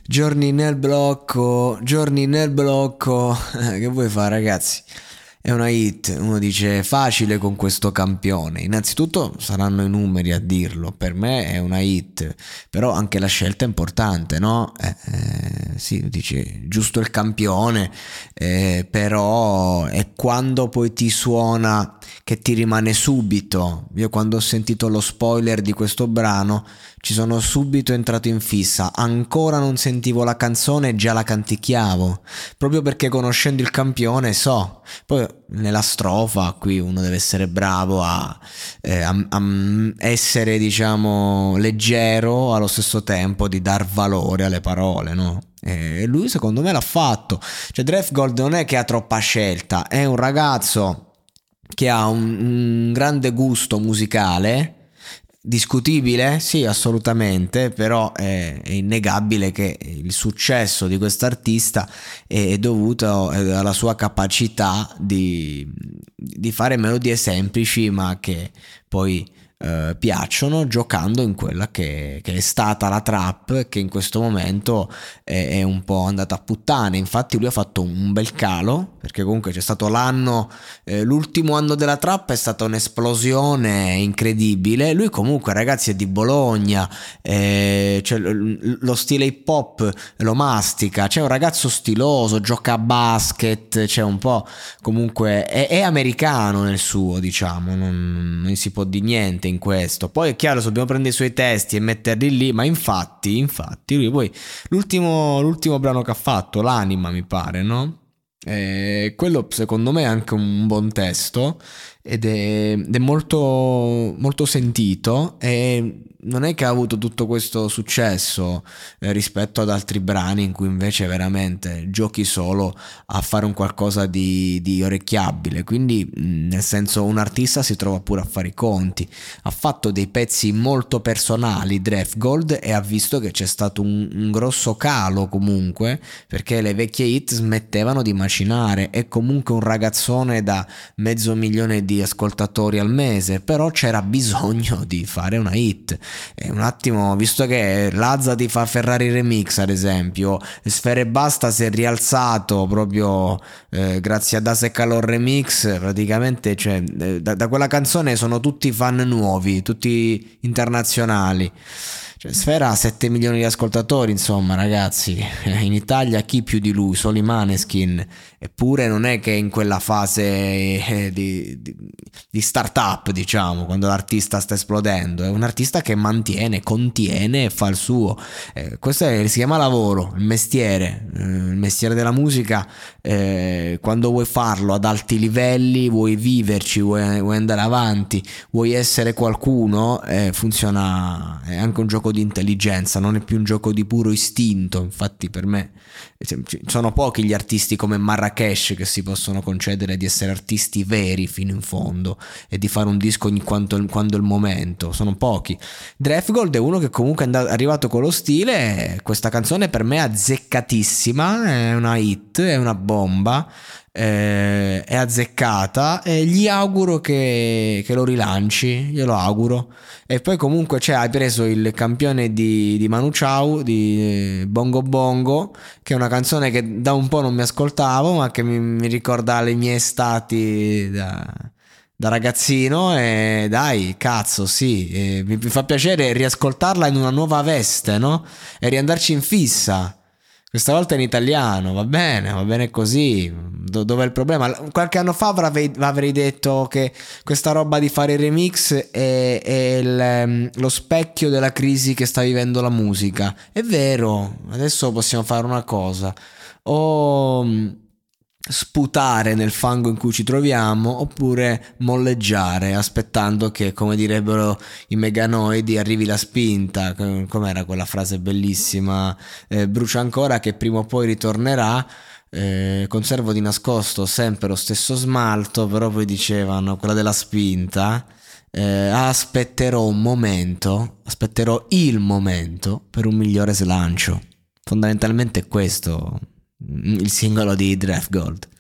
Giorni nel blocco. Che vuoi fare, ragazzi? È una hit, uno dice facile con questo campione. Innanzitutto saranno i numeri a dirlo, per me è una hit, però anche la scelta è importante, no? Sì, dici giusto il campione, però è quando poi ti suona che ti rimane subito. Io quando ho sentito lo spoiler di questo brano ci sono subito entrato in fissa, ancora non sentivo la canzone e già la canticchiavo, proprio perché conoscendo il campione so. Poi nella strofa qui uno deve essere bravo a essere, diciamo, leggero allo stesso tempo di dar valore alle parole, no? E lui secondo me l'ha fatto. Cioè Draftgold non è che ha troppa scelta, è un ragazzo che ha un grande gusto musicale. Discutibile? Sì, assolutamente, però è innegabile che il successo di quest'artista è dovuto alla sua capacità di fare melodie semplici ma che poi piacciono, giocando in quella che è stata la trap, che in questo momento è un po' andata a puttane. Infatti lui ha fatto un bel calo, perché comunque c'è stato l'ultimo anno della trap è stata un'esplosione incredibile. Lui comunque, ragazzi, è di Bologna, cioè, lo stile hip hop lo mastica, c'è un ragazzo stiloso, gioca a basket, c'è un po', comunque è americano nel suo, diciamo, non si può dire niente in questo. Poi è chiaro, se dobbiamo prendere i suoi testi e metterli lì, ma infatti lui poi l'ultimo brano che ha fatto, L'anima mi pare, no? Quello secondo me è anche un buon testo ed è molto, molto sentito, e non è che ha avuto tutto questo successo rispetto ad altri brani in cui invece veramente giochi solo a fare un qualcosa di orecchiabile. Quindi nel senso, un artista si trova pure a fare i conti. Ha fatto dei pezzi molto personali Draftgold, e ha visto che c'è stato un grosso calo comunque, perché le vecchie hit smettevano di macinare. È comunque un ragazzone da 500.000 di ascoltatori al mese, però c'era bisogno di fare una hit. E un attimo, visto che Lazza ti fa Ferrari Remix ad esempio, Sfere Basta si è rialzato proprio grazie a Dase Calor Remix, praticamente, cioè, da quella canzone sono tutti fan nuovi, tutti internazionali. Cioè, Sfera ha 7 milioni di ascoltatori, insomma, ragazzi, in Italia chi più di lui? Solo i Maneskin. Eppure non è che in quella fase di start-up, diciamo, quando l'artista sta esplodendo, è un artista che mantiene, contiene e fa il suo. Si chiama lavoro, il mestiere della musica. Quando vuoi farlo ad alti livelli, vuoi viverci, vuoi andare avanti, vuoi essere qualcuno, funziona, è anche un gioco di intelligenza, non è più un gioco di puro istinto. Infatti per me sono pochi gli artisti come Marrakesh che si possono concedere di essere artisti veri fino in fondo e di fare un disco quando è il momento, sono pochi. Draftgold è uno che comunque è arrivato con lo stile. Questa canzone per me è azzeccatissima, è una hit, è una bomba, è azzeccata, e gli auguro che lo rilanci, glielo auguro. E poi comunque hai preso il campione di Manu Chao, di Bongo Bongo, che è una canzone che da un po' non mi ascoltavo, ma che mi ricorda le mie estati da ragazzino. E dai, cazzo, sì, mi fa piacere riascoltarla in una nuova veste, no? E riandarci in fissa. Questa volta in italiano, va bene così. Dov'è il problema? Qualche anno fa avrei detto che questa roba di fare remix è lo specchio della crisi che sta vivendo la musica. È vero, adesso possiamo fare una cosa: o sputare nel fango in cui ci troviamo, oppure molleggiare aspettando che, come direbbero i meganoidi, arrivi la spinta. Com'era quella frase bellissima? Brucia ancora che prima o poi ritornerà. Conservo di nascosto sempre lo stesso smalto, però poi dicevano quella della spinta. Aspetterò il momento per un migliore slancio. Fondamentalmente è questo il singolo di Draftgold.